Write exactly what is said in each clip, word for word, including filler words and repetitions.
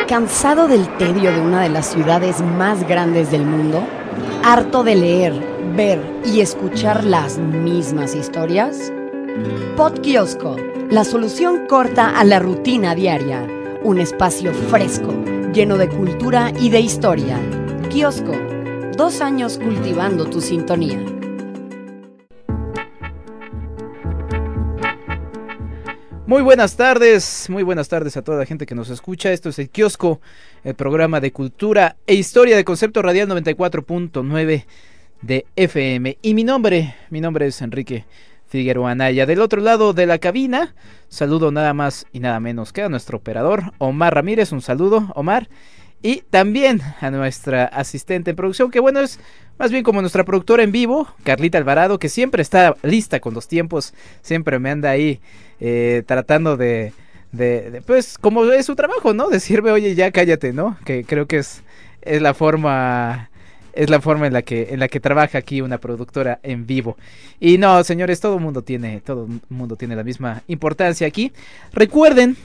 ¿Cansado del tedio de una de las ciudades más grandes del mundo? ¿Harto de leer, ver y escuchar las mismas historias? Podkiosco, la solución corta a la rutina diaria. Un espacio fresco, lleno de cultura y de historia. Kiosco, dos años cultivando tu sintonía. Muy buenas tardes, muy buenas tardes a toda la gente que nos escucha. Esto es el Kiosco, el programa de cultura e historia de Concepto Radial noventa y cuatro punto nueve de F M. Y mi nombre, mi nombre es Enrique Figueroa Anaya. Del otro lado de la cabina, saludo nada más y nada menos que a nuestro operador, Omar Ramírez. Un saludo, Omar. Y también a nuestra asistente en producción, que bueno, es más bien como nuestra productora en vivo, Carlita Alvarado, que siempre está lista con los tiempos, siempre me anda ahí eh, tratando de, de, de, pues como es su trabajo, ¿no? Decirme, oye, ya cállate, ¿no? Que creo que es, es la forma... Es la forma en la que en la que trabaja aquí una productora en vivo. Y no, señores, todo el mundo tiene, todo el mundo tiene la misma importancia aquí. Recuerden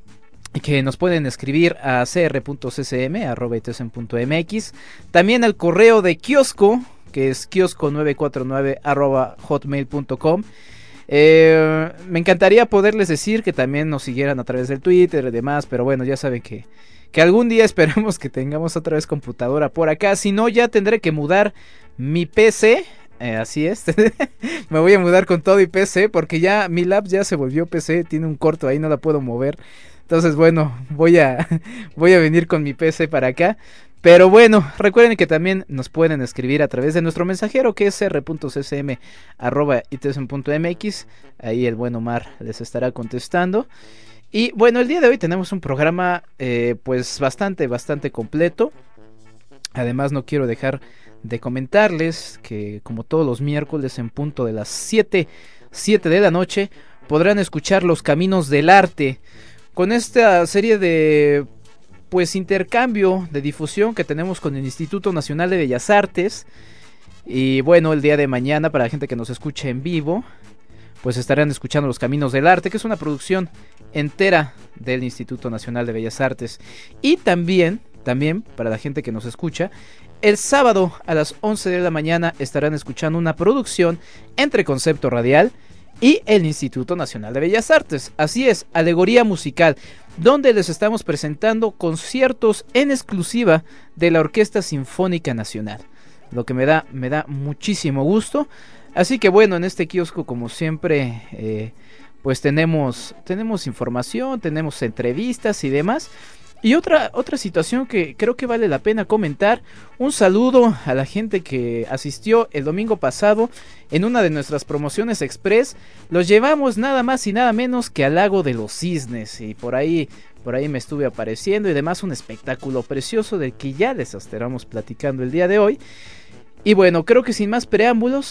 que nos pueden escribir a c r punto c c m arroba itesen punto m x, también al correo de Kiosco, que es kiosco nueve cuatro nueve arroba hotmail punto com. Eh, me encantaría poderles decir que también nos siguieran a través del Twitter y demás, pero bueno, ya saben que, que algún día esperemos que tengamos otra vez computadora por acá, si no ya tendré que mudar mi P C. Eh, así es, me voy a mudar con todo y P C, porque ya mi lap ya se volvió P C, tiene un corto ahí, no la puedo mover. Entonces, bueno, voy a voy a venir con mi P C para acá. Pero bueno, recuerden que también nos pueden escribir a través de nuestro mensajero, que es r punto c c m arroba itesen punto m x. Ahí el buen Omar les estará contestando. Y bueno, el día de hoy tenemos un programa eh, pues bastante, bastante completo. Además, no quiero dejar de comentarles que como todos los miércoles en punto de las siete de la noche podrán escuchar Los Caminos del Arte, con esta serie de pues intercambio de difusión que tenemos con el Instituto Nacional de Bellas Artes. Y bueno, el día de mañana, para la gente que nos escuche en vivo, pues estarán escuchando Los Caminos del Arte, que es una producción entera del Instituto Nacional de Bellas Artes. Y también, también para la gente que nos escucha, el sábado a las once de la mañana estarán escuchando una producción entre Concepto Radial y el Instituto Nacional de Bellas Artes. Así es, Alegoría Musical, donde les estamos presentando conciertos en exclusiva de la Orquesta Sinfónica Nacional, lo que me da, me da muchísimo gusto. Así que bueno, en este kiosco, como siempre, eh, pues tenemos, tenemos información, tenemos entrevistas y demás. Y otra, otra situación que creo que vale la pena comentar, un saludo a la gente que asistió el domingo pasado en una de nuestras promociones express. Los llevamos nada más y nada menos que al Lago de los Cisnes, y por ahí, por ahí me estuve apareciendo y demás, un espectáculo precioso del que ya les estaremos platicando el día de hoy. Y bueno, creo que sin más preámbulos,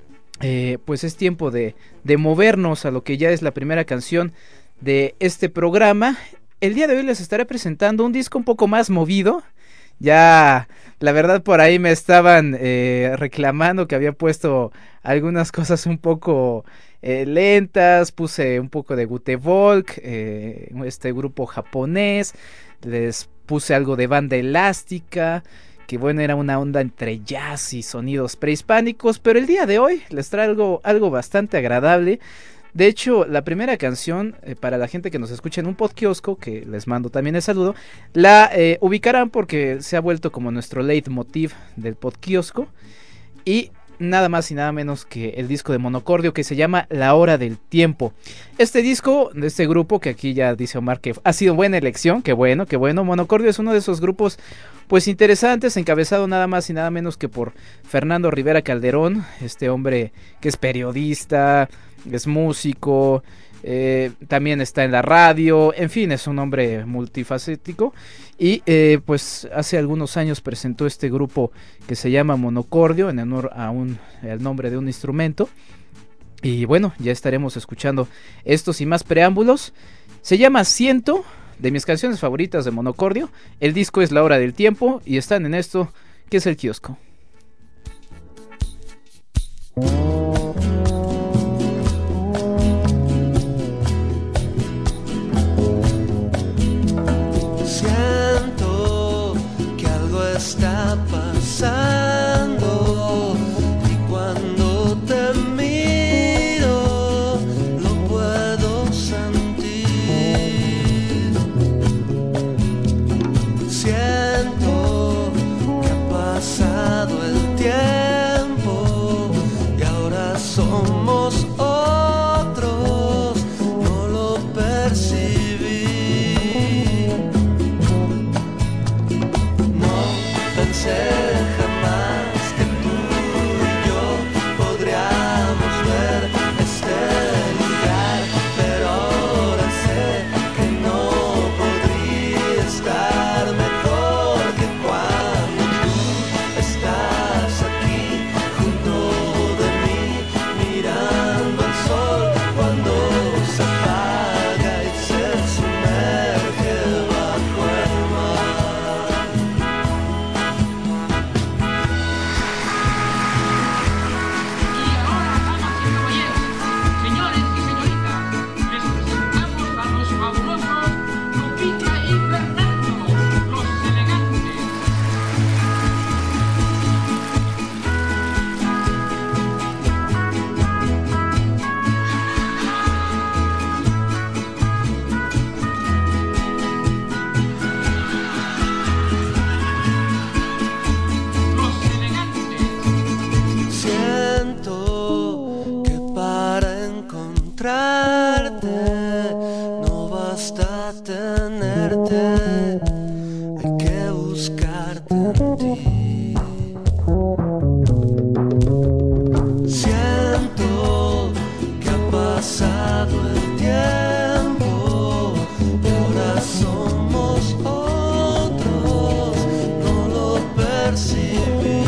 eh, pues es tiempo de, de movernos a lo que ya es la primera canción de este programa. El día de hoy les estaré presentando un disco un poco más movido. Ya, la verdad, por ahí me estaban eh, reclamando que había puesto algunas cosas un poco eh, lentas. Puse un poco de Göteborg, eh, este grupo japonés. Les puse algo de Banda Elástica, que bueno, era una onda entre jazz y sonidos prehispánicos. Pero el día de hoy les traigo algo bastante agradable. De hecho, la primera canción, eh, para la gente que nos escucha en un podkiosco, que les mando también el saludo, la eh, ubicarán porque se ha vuelto como nuestro leitmotiv del podkiosco. Y nada más y nada menos que el disco de Monocordio, que se llama La Hora del Tiempo. Este disco de este grupo, que aquí ya dice Omar que ha sido buena elección, que bueno, que bueno. Monocordio es uno de esos grupos pues interesantes, encabezado nada más y nada menos que por Fernando Rivera Calderón, este hombre que es periodista, es músico, eh, también está en la radio, en fin, es un hombre multifacético. Y eh, pues hace algunos años presentó este grupo que se llama Monocordio, en honor a un, al nombre de un instrumento. Y bueno, ya estaremos escuchando esto sin más preámbulos. Se llama Ciento, de mis canciones favoritas de Monocordio. El disco es La Hora del Tiempo y están en esto que es el kiosco. Ciento percibí. No pensé jamás que tú y yo podríamos ver este lugar, pero ahora sé que no podría estar mejor que cuando tú estás aquí junto de mí, mirando al sol cuando se apaga y se sumerge bajo el mar. Y ahora, damas y caballeros, señores y señoritas, les presentamos a los fabulosos Lupita y Fernando, los elegantes. Los elegantes. Siento que para encontrarte no basta tenerte, hay que buscarte en ti. Siento que ha pasado el tiempo y ahora somos otros, no lo percibí.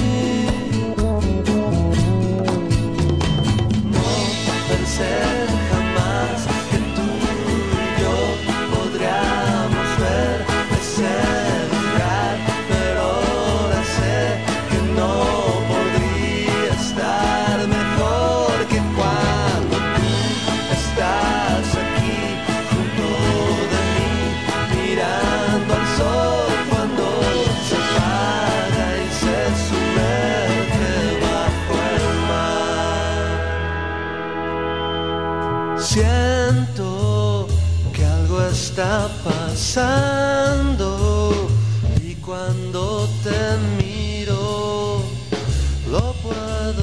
No pensé jamás que tú y yo podríamos ver ese lugar, pero ahora sé que no podría estar mejor que cuando tú estás aquí junto de mí, mirando al sol cuando se apaga y se sumerge bajo el mar. Siento que algo está pasando y cuando te miro lo puedo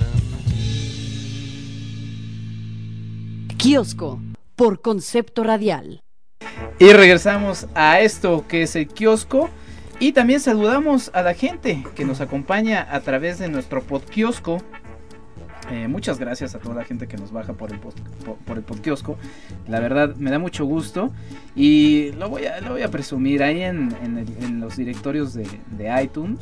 sentir. Kiosco por Concepto Radial. Y regresamos a esto que es el kiosco. Y también saludamos a la gente que nos acompaña a través de nuestro podkiosco. Eh, muchas gracias a toda la gente que nos baja por el, pod, por, por el podkiosco. La verdad me da mucho gusto. Y lo voy a, lo voy a presumir ahí en, en, el, en los directorios de, de iTunes.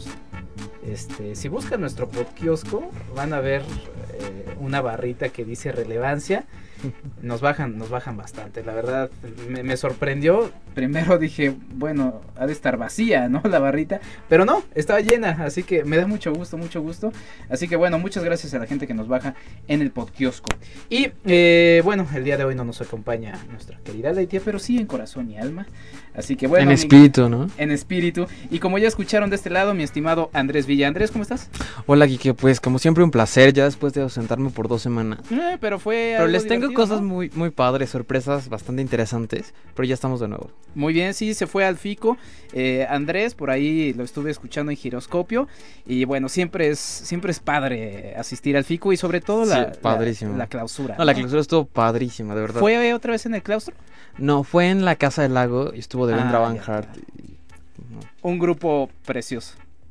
Este, si buscan nuestro podkiosco van a ver eh, una barrita que dice relevancia. Nos bajan, nos bajan bastante, la verdad me, me sorprendió. Primero dije, bueno, ha de estar vacía, ¿no? La barrita, pero no, estaba llena, así que me da mucho gusto, mucho gusto. Así que bueno, muchas gracias a la gente que nos baja en el podkiosco. Y eh, bueno, el día de hoy no nos acompaña nuestra querida Leitia, pero sí en corazón y alma. Así que bueno. En espíritu, ¿no? En espíritu. Y como ya escucharon de este lado, mi estimado Andrés Villa. Andrés, ¿cómo estás? Hola, Kike, pues como siempre un placer, ya después de ausentarme por dos semanas. Eh, pero fue Pero algo les tengo divertido, cosas ¿no? muy, muy padres, sorpresas bastante interesantes, pero ya estamos de nuevo. Muy bien, sí, se fue al FICO. Eh, Andrés, por ahí lo estuve escuchando en Giroscopio. Y bueno, siempre es siempre es padre asistir al FICO y sobre todo la, Sí, padrísimo. la, la clausura. No, la clausura estuvo padrísima, de verdad. ¿Fue otra vez en el claustro? No, fue en la Casa del Lago y estuvo de Ah, Vendra ya, Van Hart. ya. y- no. Un grupo precioso.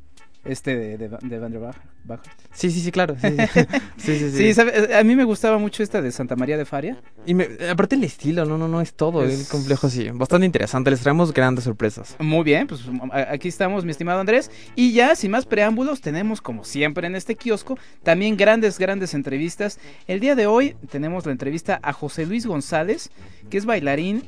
Este de, de, de Van der Bach- Bach. Sí, sí, sí, claro. Sí, sí, sí, sí, sí. Sí, ¿sabe? A mí me gustaba mucho esta de Santa María de Faria. Y me- aparte el estilo, no, no, no, es todo, Es- el complejo sí, bastante interesante, les traemos grandes sorpresas. Muy bien, pues a- aquí estamos, mi estimado Andrés. Y ya, sin más preámbulos, tenemos como siempre en este kiosco también grandes, grandes entrevistas. El día de hoy tenemos la entrevista a José Luis González, que es bailarín,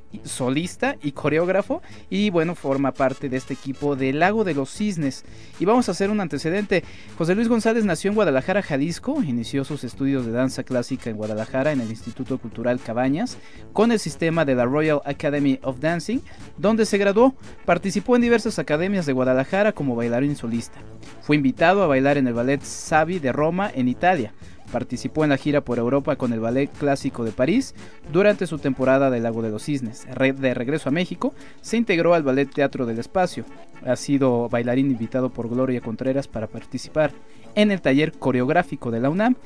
solista y coreógrafo, y bueno, forma parte de este equipo de Lago de los Cisnes. Y vamos a hacer un antecedente. José Luis González nació en Guadalajara, Jalisco, inició sus estudios de danza clásica en Guadalajara en el Instituto Cultural Cabañas, con el sistema de la Royal Academy of Dancing, donde se graduó. Participó en diversas academias de Guadalajara como bailarín solista. Fue invitado a bailar en el Ballet Savi de Roma, en Italia. Participó en la gira por Europa con el Ballet Clásico de París durante su temporada del Lago de los Cisnes. Re- de regreso a México, se integró al Ballet Teatro del Espacio. Ha sido bailarín invitado por Gloria Contreras para participar en el taller coreográfico de la UNAM.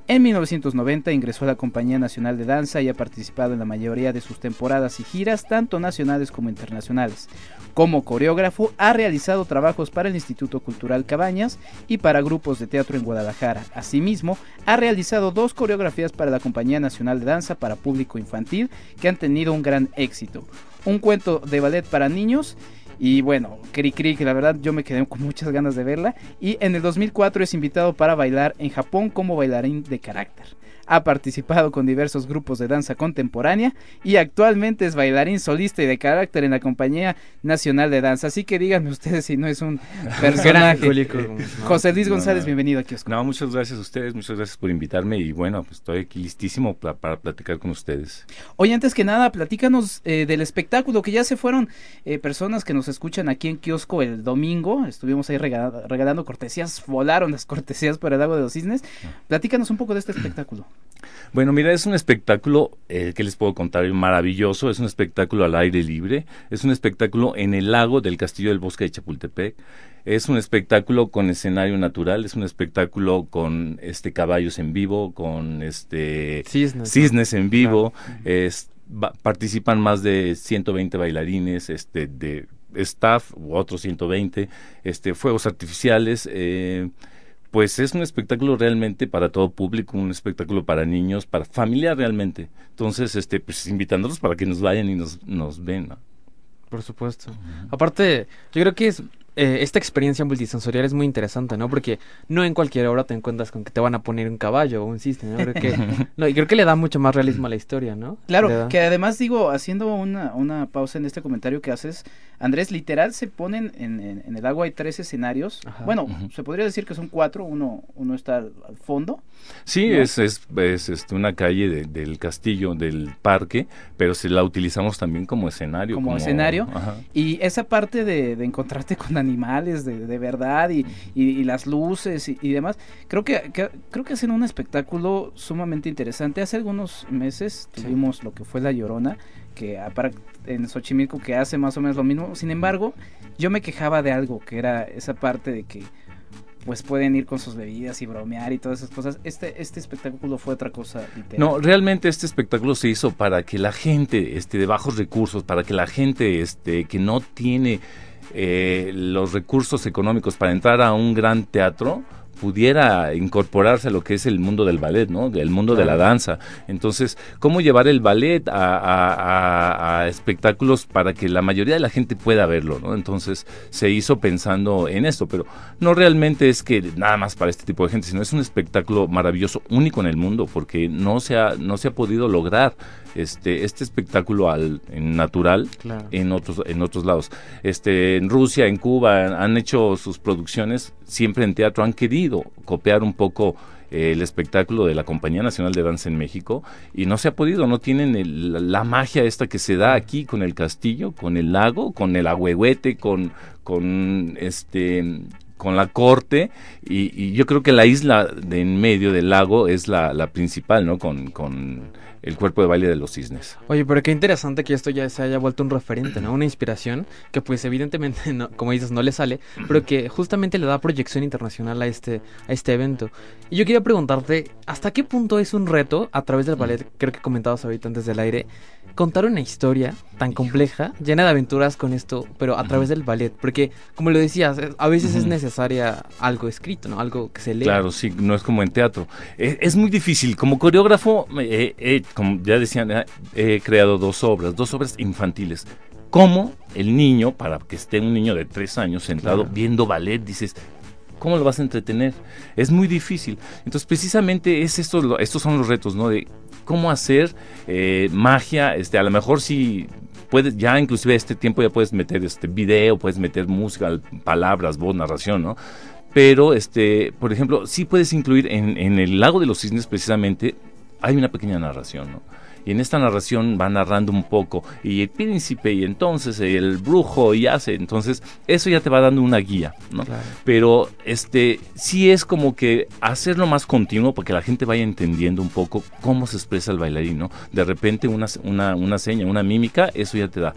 En mil novecientos noventa ingresó a la Compañía Nacional de Danza y ha participado en la mayoría de sus temporadas y giras, tanto nacionales como internacionales. Como coreógrafo, ha realizado trabajos para el Instituto Cultural Cabañas y para grupos de teatro en Guadalajara. Asimismo, ha realizado dos coreografías para la Compañía Nacional de Danza para público infantil que han tenido un gran éxito. Un cuento de ballet para niños. Y bueno, Cri Cri, que la verdad yo me quedé con muchas ganas de verla. Y en el dos mil cuatro es invitado para bailar en Japón como bailarín de carácter. Ha participado con diversos grupos de danza contemporánea y actualmente es bailarín solista y de carácter en la Compañía Nacional de Danza. Así que díganme ustedes si no es un personaje. José Luis González, no, bienvenido aquí. No, muchas gracias a ustedes, muchas gracias por invitarme y bueno, pues estoy aquí listísimo para, para platicar con ustedes. Oye, antes que nada, platícanos eh, del espectáculo, que ya se fueron eh, personas que nos escuchan aquí en Kiosco el domingo. Estuvimos ahí regalando, regalando cortesías, volaron las cortesías para el Lago de los Cisnes. Platícanos un poco de este espectáculo. Bueno, mira, es un espectáculo, eh, que les puedo contar, maravilloso. Es un espectáculo al aire libre, es un espectáculo en el lago del Castillo del Bosque de Chapultepec. Es un espectáculo con escenario natural, es un espectáculo con este caballos en vivo, con este cisnes, cisnes en vivo. Claro. Es, va, participan más de ciento veinte bailarines, este, de staff u otros ciento veinte, este, fuegos artificiales. Eh, Pues es un espectáculo realmente para todo público, un espectáculo para niños, para familia realmente. Entonces, este, pues invitándolos para que nos vayan y nos, nos ven, ¿no? Por supuesto. Uh-huh. Aparte, yo creo que es eh, esta experiencia multisensorial es muy interesante, ¿no? Porque no en cualquier obra te encuentras con que te van a poner un caballo o un cisne, ¿no? Creo que, no, y creo que le da mucho más realismo a la historia, ¿no? Claro, que además digo, haciendo una, una pausa en este comentario que haces, Andrés, literal se ponen en, en, en el agua, hay tres escenarios. Ajá. Bueno, uh-huh. se podría decir que son cuatro, uno, uno está al, al fondo. Sí, ¿no? es, es, es este, una calle de, del castillo, del parque, pero se la utilizamos también como escenario. Como, como escenario. Ajá. Y esa parte de, de encontrarte con animales de, de verdad y, y, y las luces y, y demás, creo que, que creo que hacen un espectáculo sumamente interesante. Hace algunos meses tuvimos sí. lo que fue La Llorona, que para, en Xochimilco, que hace más o menos lo mismo. Sin embargo, yo me quejaba de algo, que era esa parte de que pues pueden ir con sus bebidas y bromear y todas esas cosas. Este este espectáculo fue otra cosa literal. No, realmente este espectáculo se hizo para que la gente este de bajos recursos, para que la gente este que no tiene eh, los recursos económicos para entrar a un gran teatro pudiera incorporarse a lo que es el mundo del ballet, ¿no? El mundo claro. de la danza. Entonces, ¿cómo llevar el ballet a, a, a, a espectáculos para que la mayoría de la gente pueda verlo, ¿no? Entonces, se hizo pensando en esto, pero no realmente es que nada más para este tipo de gente, sino es un espectáculo maravilloso, único en el mundo, porque no se ha, no se ha podido lograr este este espectáculo al en natural claro. en otros en otros lados. Este en Rusia, en Cuba han hecho sus producciones siempre en teatro, han querido copiar un poco eh, el espectáculo de la Compañía Nacional de Danza en México y no se ha podido, no tienen el, la magia esta que se da aquí con el castillo, con el lago, con el ahuehuete, con con este con la corte y, y yo creo que la isla de en medio del lago es la, la principal, ¿no? Con, con el cuerpo de baile de los cisnes. Oye, pero qué interesante que esto ya se haya vuelto un referente, ¿no? Una inspiración que pues evidentemente, no, como dices, no le sale, pero que justamente le da proyección internacional a este, a este evento. Y yo quería preguntarte, ¿hasta qué punto es un reto a través del ballet, creo que comentabas ahorita antes del aire, contar una historia tan compleja, llena de aventuras con esto, pero a través del ballet? Porque, como lo decías, a veces uh-huh. es necesaria algo escrito, ¿no? Algo que se lea. Claro, sí, no es como en teatro. Es, es muy difícil. Como coreógrafo, eh, eh, como ya decían, eh, he creado dos obras, dos obras infantiles. ¿Cómo el niño, para que esté un niño de tres años sentado claro. viendo ballet, dices... ¿Cómo lo vas a entretener? Es muy difícil. Entonces, precisamente es esto, estos son los retos, ¿no? De cómo hacer eh, magia. Este, a lo mejor si puedes, ya inclusive a este tiempo ya puedes meter este video, puedes meter música, palabras, voz, narración, ¿no? Pero, este, por ejemplo, sí puedes incluir en, en el Lago de los Cisnes, precisamente, hay una pequeña narración, ¿no? Y en esta narración va narrando un poco, y el príncipe, y entonces el brujo, y hace, entonces eso ya te va dando una guía, ¿no? Claro. Pero este sí es como que hacerlo más continuo, porque la gente vaya entendiendo un poco cómo se expresa el bailarín, ¿no? De repente una, una, una seña, una mímica, eso ya te da.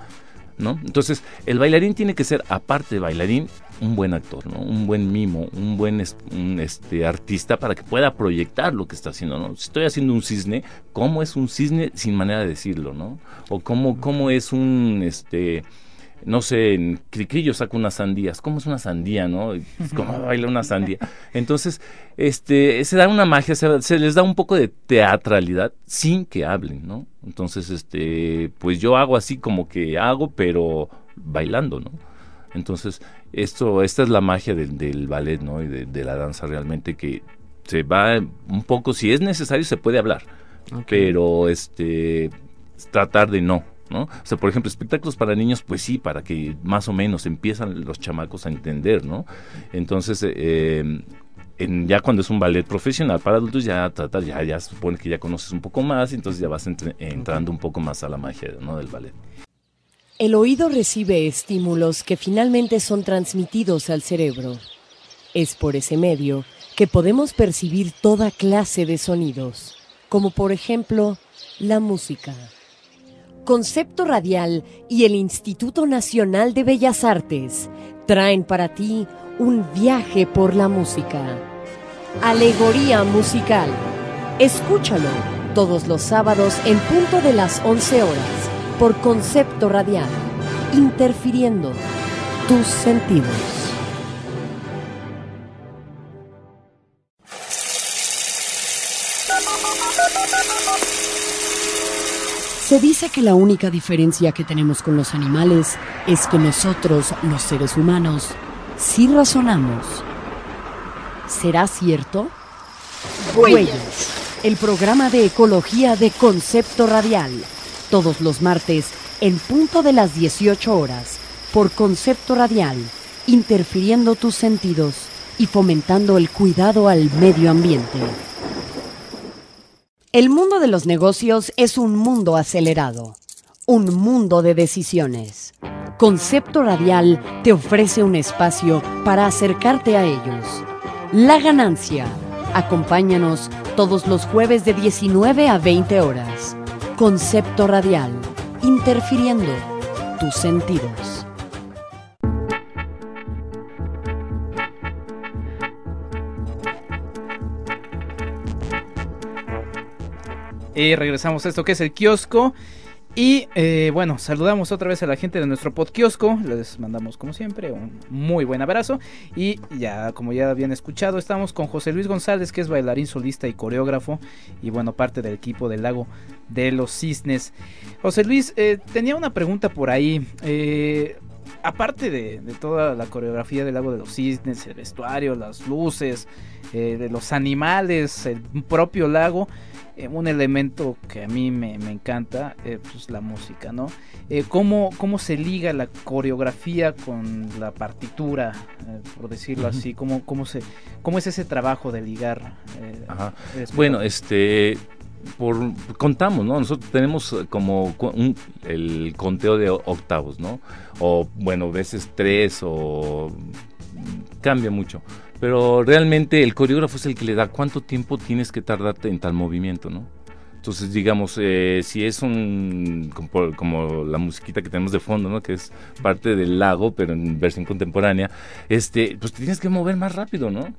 ¿no? Entonces, el bailarín tiene que ser, aparte de bailarín, un buen actor, ¿no? Un buen mimo, un buen es, un, este, artista para que pueda proyectar lo que está haciendo, ¿no? Si estoy haciendo un cisne, ¿cómo es un cisne sin manera de decirlo, ¿no? O cómo, cómo es un, este, no sé, en Cricri yo saco unas sandías, ¿cómo es una sandía, no? ¿Cómo baila una sandía? Entonces, este, se da una magia, se, se les da un poco de teatralidad sin que hablen, ¿no? Entonces, este, pues yo hago así como que hago, pero bailando, ¿no? Entonces, esto, esta es la magia del, del ballet, ¿no? Y de, de la danza realmente, que se va un poco, si es necesario se puede hablar, okay, pero este, tratar de no, ¿no? O sea, por ejemplo, espectáculos para niños, pues sí, para que más o menos empiezan los chamacos a entender, ¿no? Entonces, eh, en, ya cuando es un ballet profesional para adultos, ya tratar, ya, ya supone que ya conoces un poco más, entonces ya vas entre, entrando un poco más a la magia, ¿no? Del ballet. El oído recibe estímulos que finalmente son transmitidos al cerebro. Es por ese medio que podemos percibir toda clase de sonidos, como por ejemplo la música. Concepto Radial y el Instituto Nacional de Bellas Artes traen para ti un viaje por la música. Alegoría musical. Escúchalo todos los sábados en punto de las once horas. Por Concepto Radial, interfiriendo tus sentidos. Se dice que la única diferencia que tenemos con los animales es que nosotros, los seres humanos, sí razonamos. ¿Será cierto? Huellas, el programa de ecología de Concepto Radial. Todos los martes, en punto de las dieciocho horas, por Concepto Radial, interfiriendo tus sentidos y fomentando el cuidado al medio ambiente. El mundo de los negocios es un mundo acelerado, un mundo de decisiones. Concepto Radial te ofrece un espacio para acercarte a ellos. La Ganancia. Acompáñanos todos los jueves de diecinueve a veinte horas. Concepto Radial, interfiriendo tus sentidos. Y regresamos a esto que es el kiosco. Y eh, bueno, saludamos otra vez a la gente de nuestro podkiosco. Les mandamos como siempre un muy buen abrazo. Y ya, como ya habían escuchado, estamos con José Luis González, que es bailarín, solista y coreógrafo, y bueno, parte del equipo del Lago de los Cisnes. José Luis, eh, tenía una pregunta por ahí. eh, Aparte de, de toda la coreografía del Lago de los Cisnes, el vestuario, las luces, eh, de los animales, el propio lago, eh, un elemento que a mí me, me encanta, eh, pues la música, ¿no? Eh, ¿cómo, ¿Cómo se liga la coreografía con la partitura, eh, por decirlo uh-huh. así? ¿Cómo, cómo, se, ¿Cómo es ese trabajo de ligar? Eh, Ajá. Bueno, este... Por, contamos, ¿no? Nosotros tenemos como un, el conteo de octavos, ¿no? O, bueno, veces tres o... cambia mucho. Pero realmente el coreógrafo es el que le da cuánto tiempo tienes que tardarte en tal movimiento, ¿no? Entonces, digamos, eh, si es un... Como, como la musiquita que tenemos de fondo, ¿no? Que es parte del lago, pero en versión contemporánea, este, pues te tienes que mover más rápido, ¿no?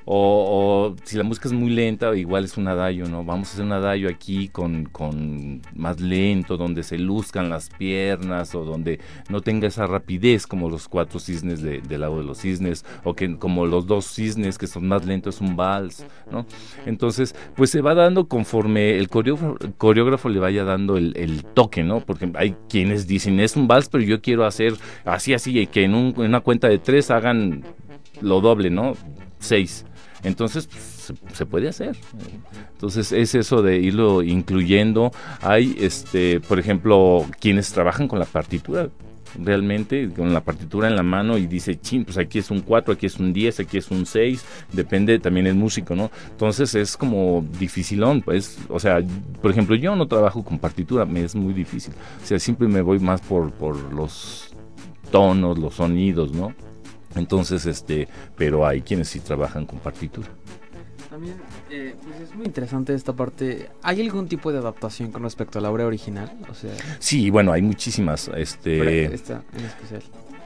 O, o si la música es muy lenta, igual es un adagio, ¿no? Vamos a hacer un adagio aquí con, con más lento, donde se luzcan las piernas o donde no tenga esa rapidez como los cuatro cisnes de, del Lago de los Cisnes, o que como los dos cisnes que son más lentos, es un vals, ¿no? Entonces, pues se va dando conforme el coreógrafo, el coreógrafo le vaya dando el, el toque, ¿no? Porque hay quienes dicen, es un vals, pero yo quiero hacer así, así, y que en, un, en una cuenta de tres hagan lo doble, ¿no? Seis. Entonces se, se puede hacer. Entonces es eso de irlo incluyendo. Hay, este, por ejemplo, quienes trabajan con la partitura, realmente, con la partitura en la mano, y dice, chin, pues aquí es un cuatro, aquí es un diez, aquí es un seis, depende también el músico, ¿no? Entonces es como dificilón, pues, o sea, por ejemplo, yo no trabajo con partitura, me es muy difícil. O sea, siempre me voy más por, por los tonos, los sonidos, ¿no? Entonces, este, pero hay quienes sí trabajan con partitura. También, eh, pues es muy interesante esta parte. ¿Hay algún tipo de adaptación con respecto a la obra original? O sea, Sí, bueno, hay muchísimas. Este, pero esta en especial.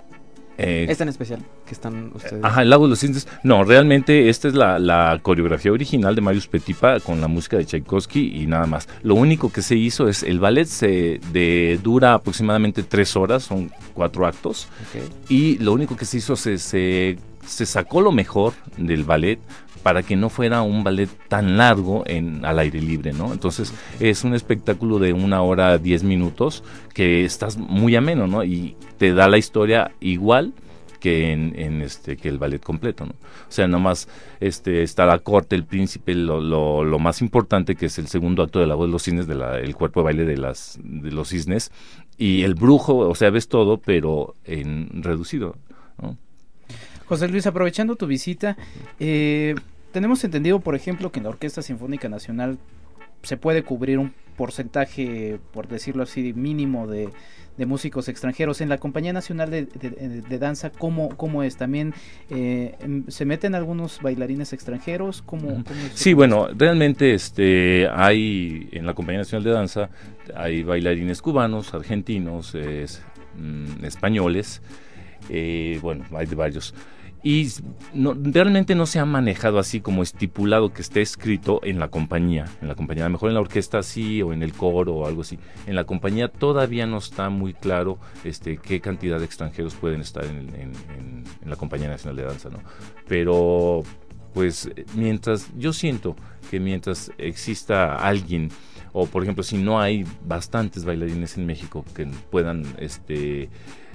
eh, Esta en especial, que están ustedes. Ajá, El Lago de los Cisnes. No, realmente esta es la, la coreografía original de Marius Petipa con la música de Tchaikovsky y nada más. Lo único que se hizo es, el ballet se de, dura aproximadamente tres horas, son cuatro actos, Okay. y lo único que se hizo, se, se, se sacó lo mejor del ballet para que no fuera un ballet tan largo en, al aire libre, ¿no? Entonces es un espectáculo de una hora diez minutos que estás muy ameno, ¿no? Y te da la historia igual que en, en este que el ballet completo, ¿no? O sea, nomás este está la corte, el príncipe, lo, lo, lo más importante, que es el segundo acto del Lago de los Cisnes, de la, el cuerpo de baile de las de los cisnes, y el brujo, o sea, ves todo, pero en reducido, ¿no? José Luis, aprovechando tu visita, eh, tenemos entendido, por ejemplo, que en la Orquesta Sinfónica Nacional se puede cubrir un porcentaje, por decirlo así, mínimo de, de músicos extranjeros. En la Compañía Nacional de, de, de Danza, ¿cómo, cómo es? ¿También eh, se meten algunos bailarines extranjeros? ¿Cómo, cómo es? Sí, bueno, realmente este hay en la Compañía Nacional de Danza hay bailarines cubanos, argentinos, es, mm, españoles, eh, bueno, hay de varios. Y no, realmente no se ha manejado así como estipulado que esté escrito en la compañía. En la compañía, a lo mejor en la orquesta sí, o en el coro o algo así. En la compañía todavía no está muy claro este, qué cantidad de extranjeros pueden estar en, en, en, en la Compañía Nacional de Danza, ¿no? Pero, pues, mientras, yo siento que mientras exista alguien, o por ejemplo, si no hay bastantes bailarines en México que puedan, este...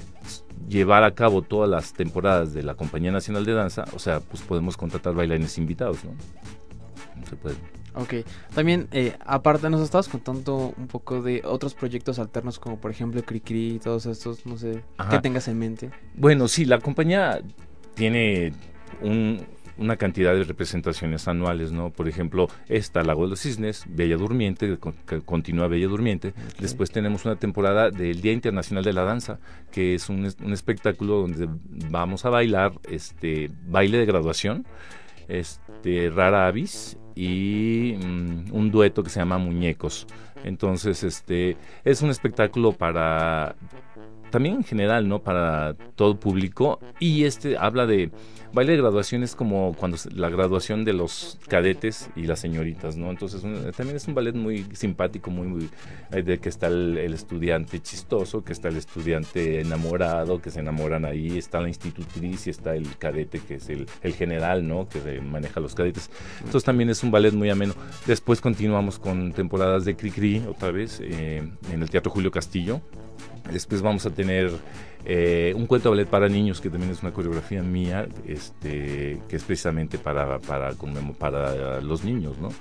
llevar a cabo todas las temporadas de la Compañía Nacional de Danza, o sea, pues podemos contratar bailarines invitados, ¿no? No se puede. Ok, también, eh, aparte nos estabas contando un poco de otros proyectos alternos, como por ejemplo Cricri y todos estos, no sé, Ajá. ¿qué tengas en mente? Bueno, sí, la compañía tiene un, una cantidad de representaciones anuales, ¿no? Por ejemplo, esta, Lago de los Cisnes, Bella Durmiente, que continúa Bella Durmiente. Okay. Después tenemos una temporada del Día Internacional de la Danza, que es un, un espectáculo donde vamos a bailar este baile de graduación, este Rara Avis y um, un dueto que se llama Muñecos. Entonces, este es un espectáculo para también en general, ¿no? Para todo público, y este habla de baile de graduación, es como cuando la graduación de los cadetes y las señoritas, ¿no? Entonces un, también es un ballet muy simpático, muy, muy de que está el, el estudiante chistoso, que está el estudiante enamorado, que se enamoran ahí, está la institutriz y está el cadete, que es el, el general, ¿no? Que maneja los cadetes. Entonces también es un ballet muy ameno. Después continuamos con temporadas de Cricri, otra vez, eh, en el Teatro Julio Castillo. Después vamos a tener eh, un cuento de ballet para niños, que también es una coreografía mía, este, que es precisamente para, para, para los niños, ¿no?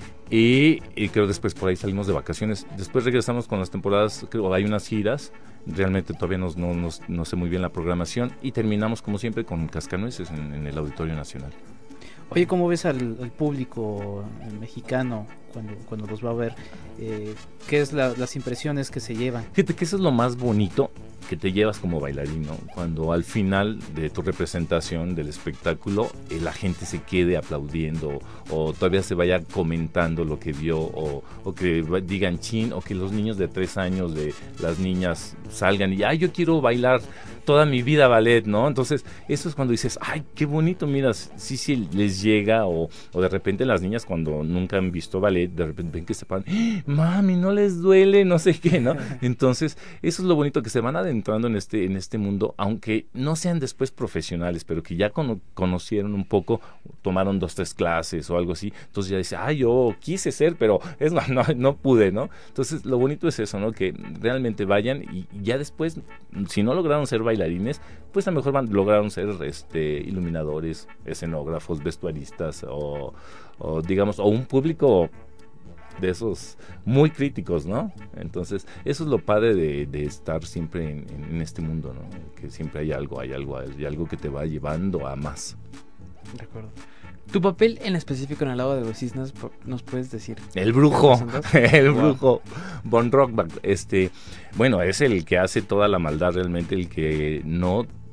Y, y creo después por ahí salimos de vacaciones. Después regresamos con las temporadas, creo hay unas giras, realmente todavía nos, no, nos, no sé muy bien la programación, y terminamos como siempre con Cascanueces en, en el Auditorio Nacional. Oye, ¿cómo ves al, al público mexicano cuando, cuando los va a ver? Eh, ¿Qué es la, las impresiones que se llevan? Fíjate que eso es lo más bonito que te llevas como bailarín, ¿no? Cuando al final de tu representación del espectáculo eh, la gente se quede aplaudiendo, o todavía se vaya comentando lo que vio, o, o que digan chin, o que los niños de tres años, de las niñas salgan y ay, yo quiero bailar toda mi vida ballet, ¿no? Entonces eso es cuando dices, ay, qué bonito, mira, sí, sí les llega, o, o de repente las niñas cuando nunca han visto ballet, de repente ven que se paran, ¡ah, mami, no les duele, no sé qué, ¿no? Entonces eso es lo bonito, que se van adentrando en este, en este mundo, aunque no sean después profesionales, pero que ya cono- conocieron un poco, tomaron dos, tres clases o algo así, entonces ya dice, ay, yo quise ser, pero es no, no, no pude, ¿no? Entonces lo bonito es eso, ¿no? Que realmente vayan, y, y ya después, si no lograron ser bailarines, pues a lo mejor van, lograron ser este, iluminadores, escenógrafos, vestuaristas, o, o digamos, o un público de esos muy críticos, ¿no? Entonces eso es lo padre de, de estar siempre en, en este mundo, ¿no? Que siempre hay algo, hay algo, hay algo que te va llevando a más. De acuerdo. Tu papel en específico en el Lago de los Cisnes, ¿nos puedes decir? El brujo, el brujo, Von Rockback, este, bueno, es el que hace toda la maldad realmente, el que no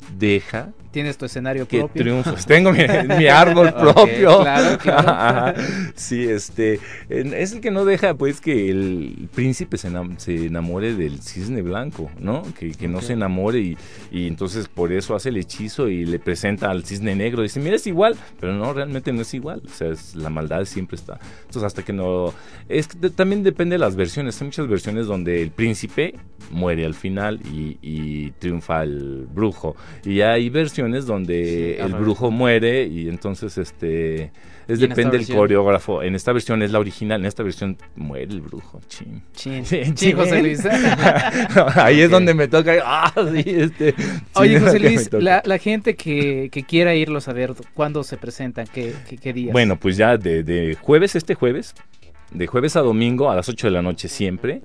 deja Tienes tu escenario que propio. triunfes. Tengo mi, mi árbol Ok, propio. claro, claro. Sí, este, en- es el que no deja, pues, que el príncipe se, enam- se enamore del cisne blanco, ¿no? Que, que no Ok. se enamore y, y entonces por eso hace el hechizo y le presenta al cisne negro. Dice, mira, es igual, pero no, realmente no es igual. O sea, es- la maldad siempre está. Entonces, hasta que no... Es que de- también depende de las versiones. Hay muchas versiones donde el príncipe muere al final y, y triunfa el brujo. Y hay versiones donde Sí, al el revés. brujo muere y entonces este es ¿Y en esta depende del versión? coreógrafo. En esta versión es la original, en esta versión muere el brujo. Chin. Chin, Chin, chin, José Luis. Ahí es Ok. donde me toca. Ah, sí, este. Oye, sí, es José lo que me Luis, toca. la, la gente que, que quiera irlos a ver, ¿cuándo se presentan? ¿Qué, qué, qué días? Bueno, pues ya de, de jueves, este jueves, de jueves a domingo a las ocho de la noche siempre,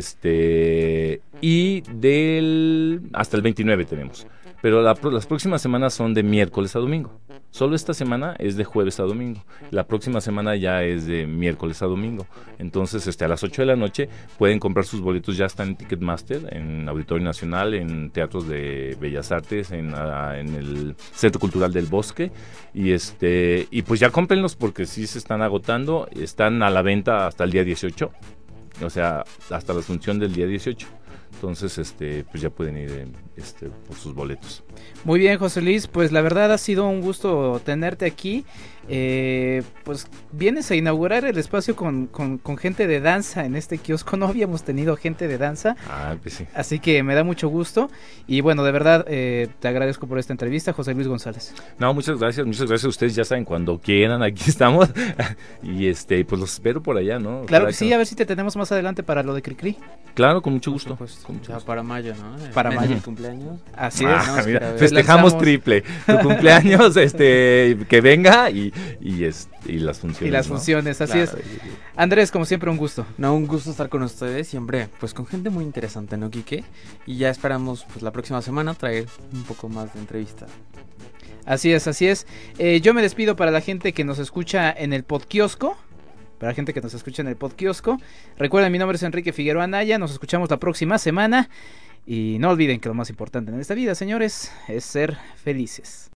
este, y del hasta el veintinueve tenemos. Pero la pro- las próximas semanas son de miércoles a domingo. Solo esta semana es de jueves a domingo. La próxima semana ya es de miércoles a domingo. Entonces, este, a las ocho de la noche pueden comprar sus boletos. Ya están en Ticketmaster, en Auditorio Nacional, en teatros de Bellas Artes, en, ah, en el Centro Cultural del Bosque. Y este y pues ya cómprenlos porque sí se están agotando. Están a la venta hasta el día dieciocho. O sea, hasta la función del día dieciocho. Entonces, este, pues ya pueden ir eh, este, por sus boletos. Muy bien, José Luis, pues la verdad ha sido un gusto tenerte aquí. Eh, pues vienes a inaugurar el espacio con, con, con gente de danza en este kiosco. No habíamos tenido gente de danza, Ah, pues sí. así que me da mucho gusto. Y bueno, de verdad eh, te agradezco por esta entrevista, José Luis González. No, muchas gracias, muchas gracias a ustedes. Ya saben, cuando quieran, aquí estamos. Y este, pues los espero por allá, ¿no? Claro Ojalá que sí, a ver si te tenemos más adelante para lo de Cricri. Claro, con mucho Por gusto. supuesto. Con mucho Ya gusto. para mayo, ¿no? Eh, Para menos mayo. mi cumpleaños. Así Ah, es. no, mira, espera, festejamos lanzamos- triple. Tu cumpleaños, este, que venga y, y, es- y las funciones. Y las ¿no? funciones, así Claro. es. Andrés, como siempre, un gusto. No, un gusto estar con ustedes, siempre pues con gente muy interesante, ¿no, Quique? Y ya esperamos pues la próxima semana traer un poco más de entrevista. Así es, así es. Eh, yo me despido para la gente que nos escucha en el podkiosco. Para la gente que nos escucha en el podkiosco. Recuerden, mi nombre es Enrique Figueroa Anaya. Nos escuchamos la próxima semana. Y no olviden que lo más importante en esta vida, señores, es ser felices.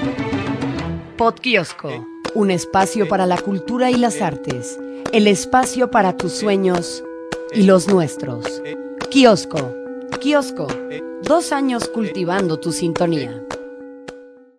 Podkiosco, un espacio para la cultura y las artes. El espacio para tus sueños y los nuestros. Kiosco, kiosco. Dos años cultivando tu sintonía.